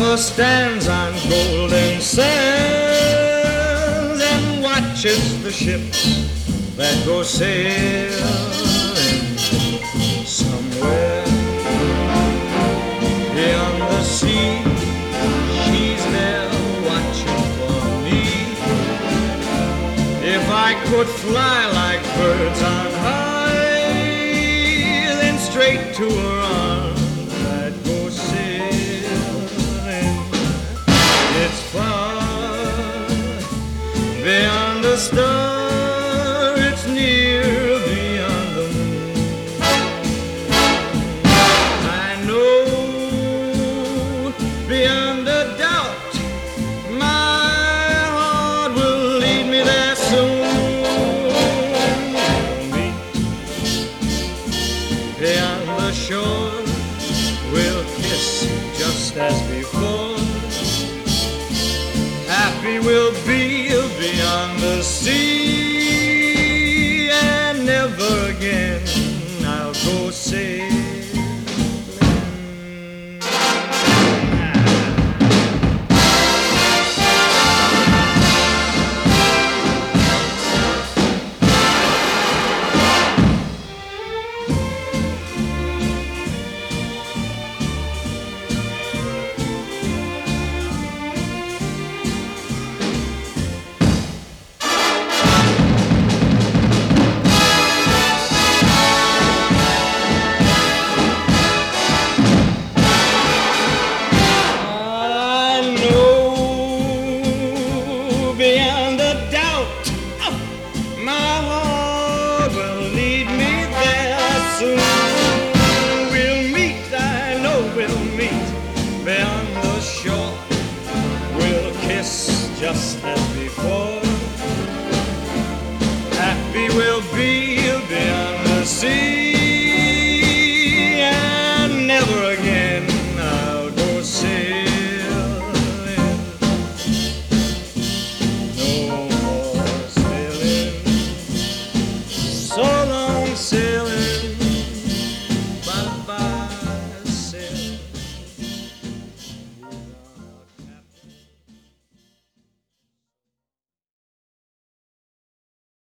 or stands on golden sands and watches the ships that go sailing somewhere beyond the sea. She's there watching for me. If I could fly like birds on high, then straight to her arms I'd go sailing. It's far beyond the star, it's near beyond the moon. I know beyond a doubt my heart will lead me there soon. We'll meet beyond the shore, we'll kiss just as before. Happy we'll be beyond the sea.